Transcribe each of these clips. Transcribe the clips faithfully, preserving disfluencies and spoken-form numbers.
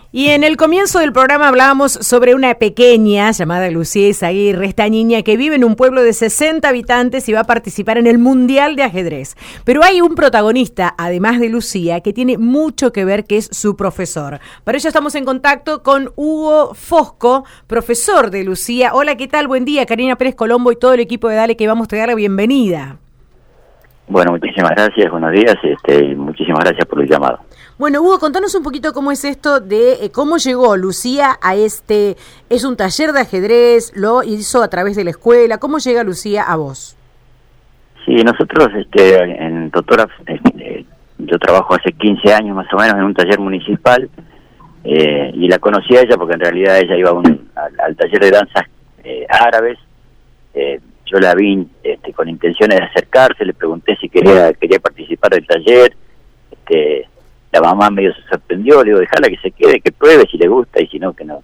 Y en el comienzo del programa hablábamos sobre una pequeña llamada Lucía Izaguirre, esta niña que vive en un pueblo de sesenta habitantes y va a participar en el Mundial de Ajedrez. Pero hay un protagonista, además de Lucía, que tiene mucho que ver, que es su profesor. Para ello estamos en contacto con Hugo Fosco, profesor de Lucía. Hola, ¿qué tal? Buen día, Karina Pérez Colombo y todo el equipo de Dale, que vamos a dar la bienvenida. Bueno, muchísimas gracias, buenos días, este, y muchísimas gracias por el llamado. Bueno, Hugo, contanos un poquito cómo es esto de eh, cómo llegó Lucía a este, es un taller de ajedrez, lo hizo a través de la escuela, ¿cómo llega Lucía a vos? Sí, nosotros este, en Totora, este, yo trabajo hace quince años más o menos en un taller municipal, eh, y la conocí a ella porque en realidad ella iba a un, al, al taller de danzas eh, árabes. eh, yo la vi este, con intenciones de acercarse, le pregunté si quería quería participar del taller. este La mamá medio se sorprendió, le digo, dejala que se quede, que pruebe si le gusta, y si no, que no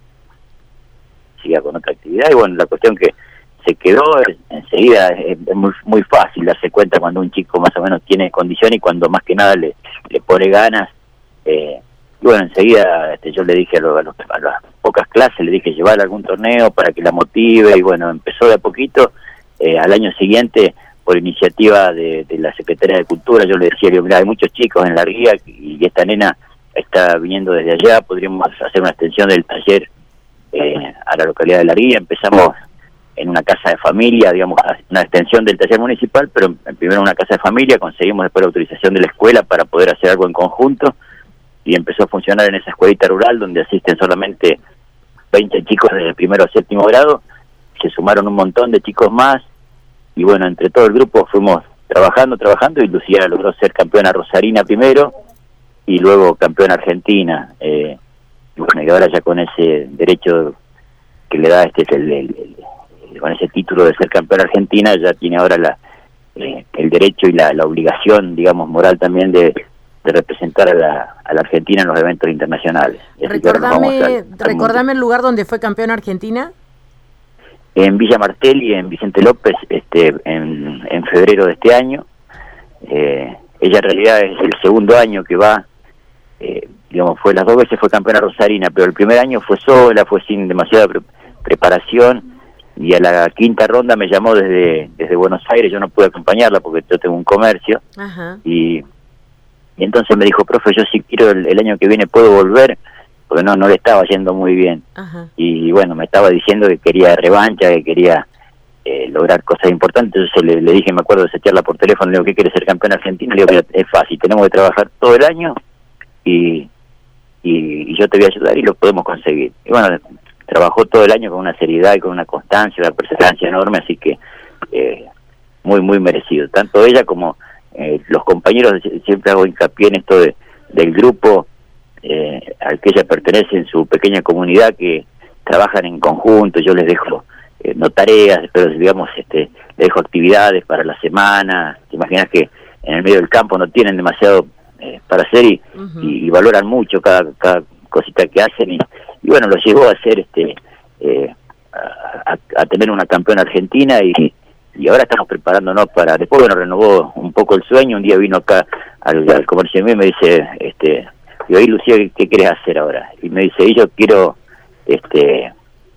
siga con otra actividad. Y bueno, la cuestión que se quedó, enseguida es, es muy, muy fácil darse cuenta cuando un chico más o menos tiene condición y cuando más que nada le, le pone ganas. Eh, y bueno, enseguida este, yo le dije a, lo, a, los, a las pocas clases, le dije llevarla a algún torneo para que la motive, y bueno, empezó de a poquito. Eh, al año siguiente, por iniciativa de, de la Secretaría de Cultura, yo le decía, digo, mira, hay muchos chicos en la ría y esta nena está viniendo desde allá, podríamos hacer una extensión del taller eh, a la localidad de la ría. Empezamos en una casa de familia, digamos, una extensión del taller municipal, pero primero en una casa de familia, conseguimos después la autorización de la escuela para poder hacer algo en conjunto, y empezó a funcionar en esa escuelita rural donde asisten solamente veinte chicos desde el primero a séptimo grado. Se sumaron un montón de chicos más, y bueno, entre todo el grupo fuimos trabajando, trabajando, y Lucía logró ser campeona rosarina primero, y luego campeona argentina, eh, y bueno, y ahora ya con ese derecho que le da este, el, el, el, con ese título de ser campeona argentina, ya tiene ahora la eh, el derecho y la, la obligación, digamos, moral también de, de representar a la, a la Argentina en los eventos internacionales. Recordame, al, al recordame el lugar donde fue campeona argentina. En Villa Martelli, en Vicente López, este, en, en febrero de este año. Eh, ella en realidad es el segundo año que va, eh, digamos, fue las dos veces fue campeona rosarina, pero el primer año fue sola, fue sin demasiada pre preparación, y a la quinta ronda me llamó desde desde Buenos Aires. Yo no pude acompañarla porque yo tengo un comercio. Ajá. y, y entonces me dijo, profe, yo si quiero el, el año que viene puedo volver, porque no no le estaba yendo muy bien. Ajá. Y bueno, me estaba diciendo que quería revancha, que quería eh, lograr cosas importantes. Entonces le, le dije, me acuerdo de esa charla por teléfono, le digo, ¿qué quiere ser campeón argentino? Le digo, es fácil, tenemos que trabajar todo el año y, y, y yo te voy a ayudar y lo podemos conseguir. Y bueno, trabajó todo el año con una seriedad y con una constancia, una perseverancia enorme, así que eh, muy, muy merecido. Tanto ella como eh, los compañeros, siempre hago hincapié en esto de, del grupo Eh, al que ella pertenece en su pequeña comunidad, que trabajan en conjunto. Yo les dejo eh, no tareas, pero digamos, este, les dejo actividades para la semana. Te imaginas que en el medio del campo no tienen demasiado eh, para hacer, y, uh-huh. y, y valoran mucho cada, cada cosita que hacen, y, y bueno, lo llevó a hacer este eh, a, a tener una campeona argentina, y, y ahora estamos preparándonos para, después bueno, renovó un poco el sueño. Un día vino acá al, al comercio mío y me dice, este y hoy, Lucía, ¿qué querés hacer ahora? Y me dice, y yo quiero, este,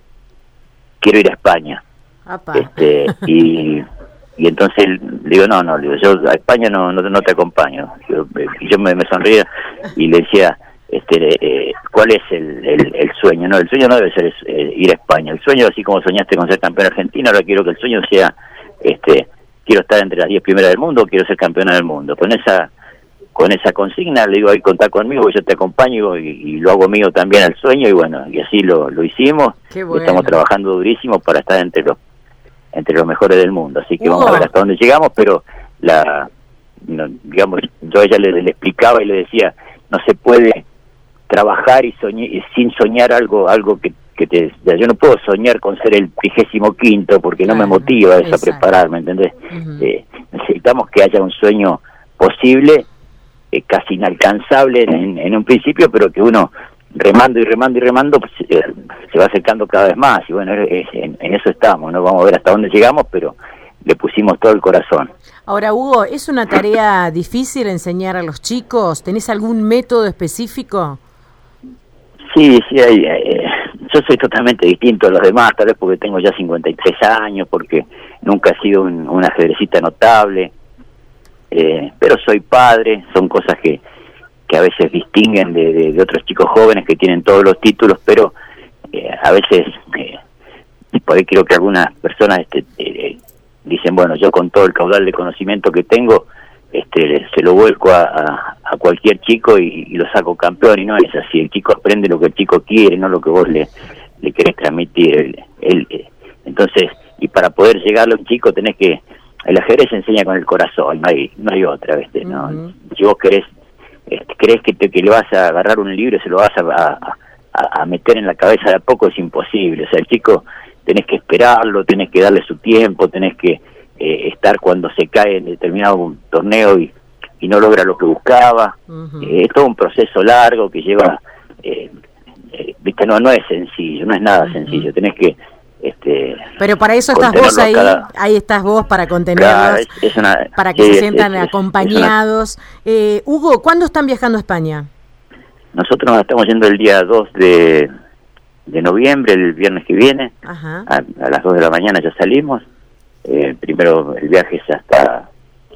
quiero ir a España. Apa. Este, y, y entonces le digo, no, no, le digo, yo a España no, no, no te acompaño. Yo, y yo me, me sonría y le decía, este, eh, ¿cuál es el, el, el sueño? No, el sueño no debe ser eh, ir a España. El sueño, así como soñaste con ser campeona argentina, ahora quiero que el sueño sea, este, quiero estar entre las diez primeras del mundo, quiero ser campeona del mundo. Con esa con esa consigna le digo, ahí contá conmigo, yo te acompaño, y, y lo hago mío también al sueño, y bueno, y así lo, lo hicimos. Qué bueno. Estamos trabajando durísimo para estar entre los entre los mejores del mundo, así que uh. vamos a ver hasta dónde llegamos. Pero la no, digamos, yo a ella le, le explicaba y le decía, no se puede trabajar y soñar y sin soñar algo algo que, que te, yo no puedo soñar con ser el trigésimo quinto porque claro, no me motiva eso a prepararme, ¿entendés? Uh-huh. eh, necesitamos que haya un sueño posible, Eh, casi inalcanzable en, en un principio, pero que uno remando y remando y remando pues, eh, se va acercando cada vez más. Y bueno, es, en, en eso estamos, no vamos a ver hasta dónde llegamos, pero le pusimos todo el corazón. Ahora, Hugo, ¿es una tarea difícil enseñar a los chicos? ¿Tenés algún método específico? Sí, sí, hay, eh, yo soy totalmente distinto a los demás, tal vez porque tengo ya cincuenta y tres años, porque nunca he sido un, un ajedrecista notable, eh, pero soy padre, son cosas que, que a veces distinguen de, de, de otros chicos jóvenes que tienen todos los títulos, pero eh, a veces, eh, y por ahí creo que algunas personas este, eh, dicen, bueno, yo con todo el caudal de conocimiento que tengo, este se lo vuelco a, a, a cualquier chico y, y lo saco campeón, y no es así. El chico aprende lo que el chico quiere, no lo que vos le, le querés transmitir. Él, él, entonces, y para poder llegarle a un chico tenés que, el ajedrez se enseña con el corazón, no hay, no hay otra, ¿viste? ¿No? Uh-huh. Si vos querés, este, crees que, te, que le vas a agarrar un libro y se lo vas a, a, a, a meter en la cabeza de a poco, es imposible. O sea, el chico tenés que esperarlo, tenés que darle su tiempo, tenés que Eh, estar cuando se cae en determinado torneo y, y no logra lo que buscaba. Uh-huh. Eh, es todo un proceso largo que lleva, eh, eh, viste, no, no es sencillo, no es nada uh-huh. sencillo, tenés que... Este, pero para eso estás vos ahí, cada... ahí estás vos para contenerlos, claro, es, es una, para que sí, se sientan es, es, acompañados. Es una... eh, Hugo, ¿cuándo están viajando a España? Nosotros nos estamos yendo el día dos de, de noviembre, el viernes que viene, uh-huh. a, a las dos de la mañana ya salimos. Eh, primero el viaje es hasta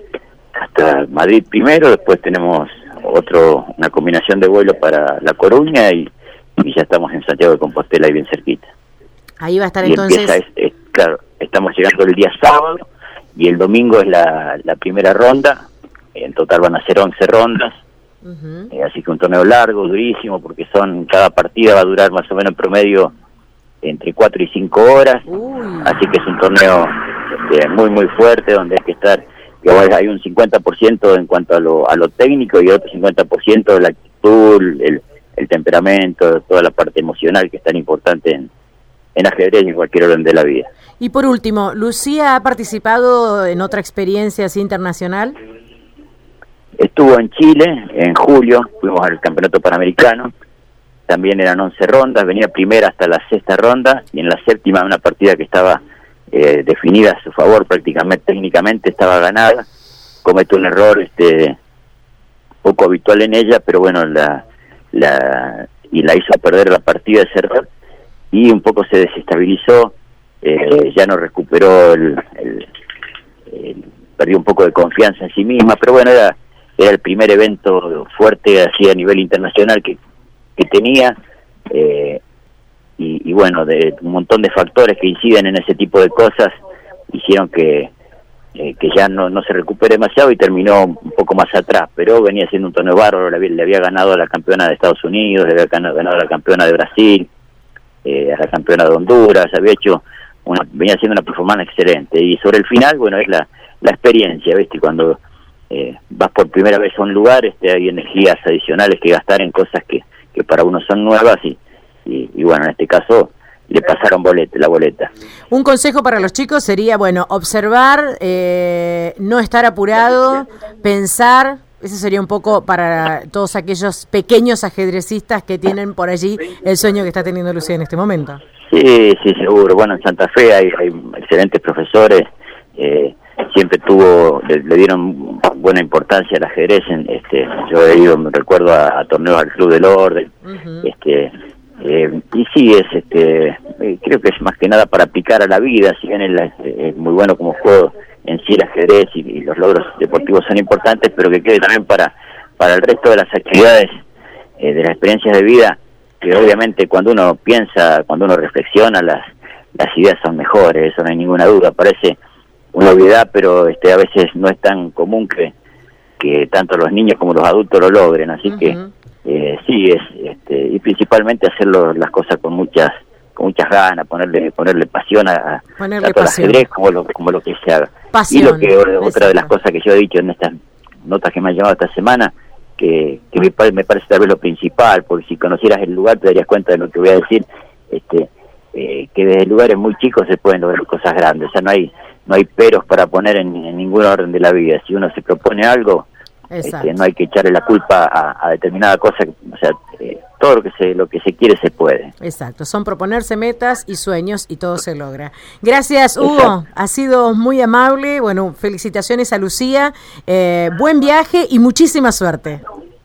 hasta Madrid primero, después tenemos otro una combinación de vuelo para La Coruña y, y ya estamos en Santiago de Compostela, ahí bien cerquita. Ahí va a estar y entonces... Empieza, es, es, claro, estamos llegando el día sábado y el domingo es la, la primera ronda, en total van a ser once rondas, uh-huh. eh, así que un torneo largo, durísimo, porque son cada partida va a durar más o menos en promedio entre cuatro y cinco horas, uh. así que es un torneo este, muy muy fuerte, donde hay que estar, que hay un cincuenta por ciento en cuanto a lo a lo técnico y otro cincuenta por ciento de la actitud, el, el temperamento, toda la parte emocional que es tan importante en, en ajedrez y en cualquier orden de la vida. Y por último, ¿Lucía ha participado en otra experiencia así internacional? Estuvo en Chile, en julio, fuimos al Campeonato Panamericano, también eran once rondas, venía primera hasta la sexta ronda, y en la séptima una partida que estaba eh, definida a su favor, prácticamente técnicamente estaba ganada, cometió un error este poco habitual en ella, pero bueno, la, la y la hizo perder la partida ese error, y un poco se desestabilizó, eh, ya no recuperó, el, el, el, perdió un poco de confianza en sí misma, pero bueno, era, era el primer evento fuerte así a nivel internacional que que tenía, eh, y, y bueno, de un montón de factores que inciden en ese tipo de cosas hicieron que eh, que ya no, no se recupere demasiado y terminó un poco más atrás, pero venía siendo un torneo bárbaro, le había, le había ganado a la campeona de Estados Unidos, le había ganado, ganado a la campeona de Brasil, eh, a la campeona de Honduras, había hecho una, venía haciendo una performance excelente, y sobre el final, bueno, es la, la experiencia, ¿viste? Cuando eh, vas por primera vez a un lugar, este, hay energías adicionales que gastar en cosas que que para uno son nuevas y, y, y bueno, en este caso le pasaron boleta, la boleta. Un consejo para los chicos sería, bueno, observar, eh, no estar apurado, pensar, eso sería un poco para todos aquellos pequeños ajedrecistas que tienen por allí el sueño que está teniendo Lucía en este momento. Sí, sí, seguro. Bueno, en Santa Fe hay, hay excelentes profesores, eh, siempre tuvo, le, le dieron buena importancia al ajedrez. En, este, yo he ido, me recuerdo a, a torneos al Club del Orden, uh-huh. este, eh, y sí es, este, eh, creo que es más que nada para aplicar a la vida. Si bien es, es muy bueno como juego en sí el ajedrez y, y los logros deportivos son importantes, pero que quede también para para el resto de las actividades, eh, de las experiencias de vida, que obviamente cuando uno piensa, cuando uno reflexiona, las las ideas son mejores, eso no hay ninguna duda. Parece una obviedad, pero este a veces no es tan común que que tanto los niños como los adultos lo logren, así uh-huh. que eh, sí es este y principalmente hacerlo las cosas con muchas con muchas ganas, ponerle ponerle pasión a, ponerle tanto pasión. al ajedrez como lo como lo que se haga. Pasión, y lo que exacto. Otra de las cosas que yo he dicho en estas notas que me han llamado esta semana, que, que me, me parece tal vez lo principal, porque si conocieras el lugar te darías cuenta de lo que voy a decir, este eh, que desde lugares muy chicos se pueden lograr cosas grandes. O sea, no hay no hay peros para poner en, en ningún orden de la vida. Si uno se propone algo, este, no hay que echarle la culpa a, a determinada cosa. O sea, eh, todo lo que se lo que se quiere se puede. Exacto, son proponerse metas y sueños y todo se logra. Gracias, Hugo, exacto. Ha sido muy amable. Bueno, felicitaciones a Lucía, eh, buen viaje y muchísima suerte.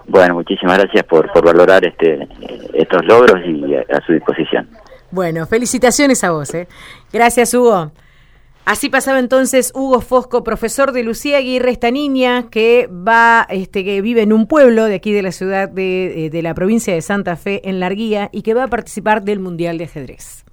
Bueno, muchísimas gracias por, por valorar este estos logros y a, a su disposición. Bueno, felicitaciones a vos, ¿eh? Gracias, Hugo. Así pasaba entonces Hugo Fosco, profesor de Lucía Aguirre, esta niña que va, este, que vive en un pueblo de aquí de la ciudad de, de la provincia de Santa Fe, en Larguía, y que va a participar del Mundial de Ajedrez.